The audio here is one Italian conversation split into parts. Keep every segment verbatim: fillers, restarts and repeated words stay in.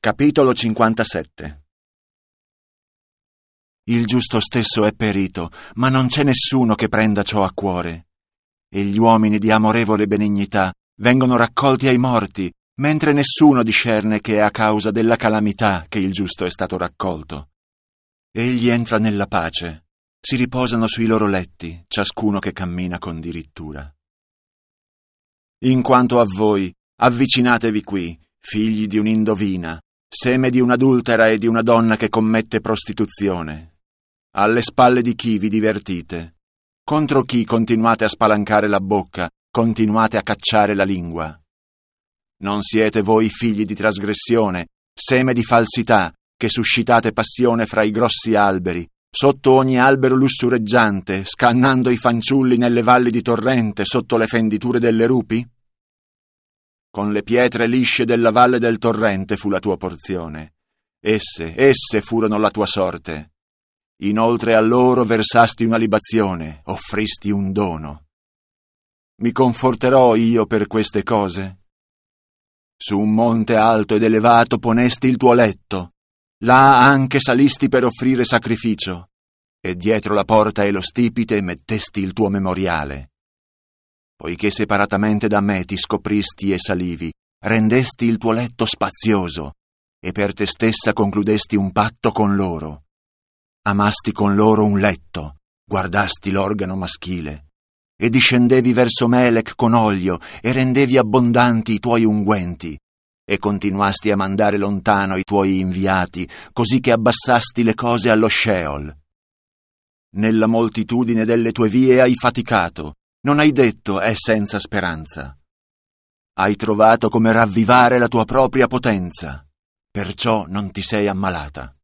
Capitolo cinquantasette. Il giusto stesso è perito, ma non c'è nessuno che prenda ciò a cuore. E gli uomini di amorevole benignità vengono raccolti ai morti, mentre nessuno discerne che è a causa della calamità che il giusto è stato raccolto. Egli entra nella pace, si riposano sui loro letti, ciascuno che cammina con dirittura. In quanto a voi, avvicinatevi qui, figli di un'indovina, seme di un'adultera e di una donna che commette prostituzione. Alle spalle di chi vi divertite? Contro chi continuate a spalancare la bocca, continuate a cacciare la lingua? Non siete voi figli di trasgressione, seme di falsità, che suscitate passione fra i grossi alberi, sotto ogni albero lussureggiante, scannando i fanciulli nelle valli di torrente, sotto le fenditure delle rupi? Con le pietre lisce della valle del torrente fu la tua porzione. Esse, esse furono la tua sorte. Inoltre a loro versasti una libazione, offristi un dono. Mi conforterò io per queste cose? Su un monte alto ed elevato ponesti il tuo letto, là anche salisti per offrire sacrificio, e dietro la porta e lo stipite mettesti il tuo memoriale. Poiché separatamente da me ti scopristi e salivi, rendesti il tuo letto spazioso, e per te stessa concludesti un patto con loro. Amasti con loro un letto, guardasti l'organo maschile, e discendevi verso Melech con olio, e rendevi abbondanti i tuoi unguenti, e continuasti a mandare lontano i tuoi inviati, così che abbassasti le cose allo Sheol. Nella moltitudine delle tue vie hai faticato, non hai detto è senza speranza. Hai trovato come ravvivare la tua propria potenza, perciò non ti sei ammalata.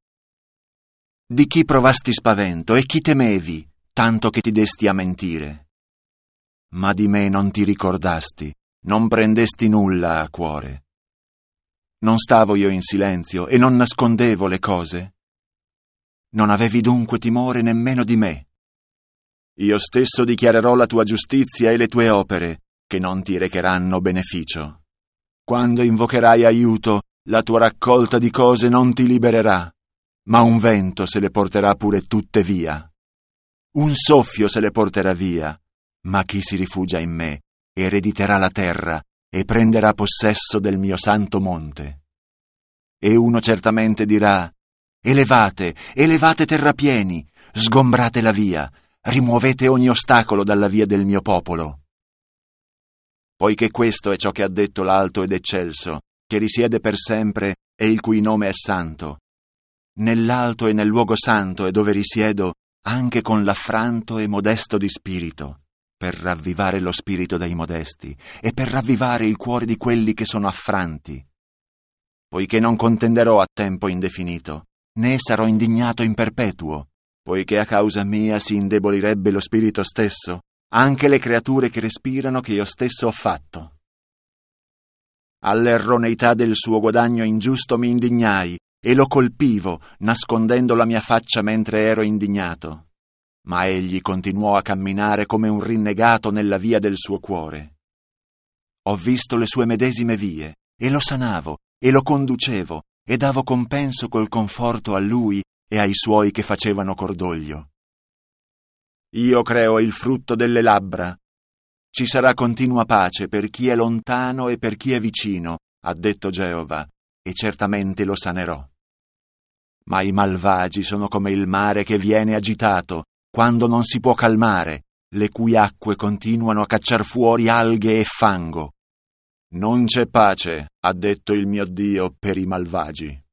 Di chi provasti spavento e chi temevi, tanto che ti desti a mentire? Ma di me non ti ricordasti, non prendesti nulla a cuore. Non stavo io in silenzio e non nascondevo le cose? Non avevi dunque timore nemmeno di me. Io stesso dichiarerò la tua giustizia e le tue opere, che non ti recheranno beneficio. Quando invocherai aiuto, la tua raccolta di cose non ti libererà, ma un vento se le porterà pure tutte via. Un soffio se le porterà via, ma chi si rifugia in me erediterà la terra e prenderà possesso del mio santo monte. E uno certamente dirà: elevate, elevate terrapieni, sgombrate la via, rimuovete ogni ostacolo dalla via del mio popolo. Poiché questo è ciò che ha detto l'alto ed eccelso, che risiede per sempre e il cui nome è santo. Nell'alto e nel luogo santo è dove risiedo anche con l'affranto e modesto di spirito, per ravvivare lo spirito dei modesti e per ravvivare il cuore di quelli che sono affranti. Poiché non contenderò a tempo indefinito, né sarò indignato in perpetuo, poiché a causa mia si indebolirebbe lo spirito stesso, anche le creature che respirano che io stesso ho fatto. All'erroneità del suo guadagno ingiusto mi indignai, e lo colpivo, nascondendo la mia faccia mentre ero indignato. Ma egli continuò a camminare come un rinnegato nella via del suo cuore. Ho visto le sue medesime vie, e lo sanavo, e lo conducevo, e davo compenso col conforto a lui e ai suoi che facevano cordoglio. Io creo il frutto delle labbra. Ci sarà continua pace per chi è lontano e per chi è vicino, ha detto Geova, e certamente lo sanerò. Ma i malvagi sono come il mare che viene agitato, quando non si può calmare, le cui acque continuano a cacciar fuori alghe e fango. Non c'è pace, ha detto il mio Dio, per i malvagi.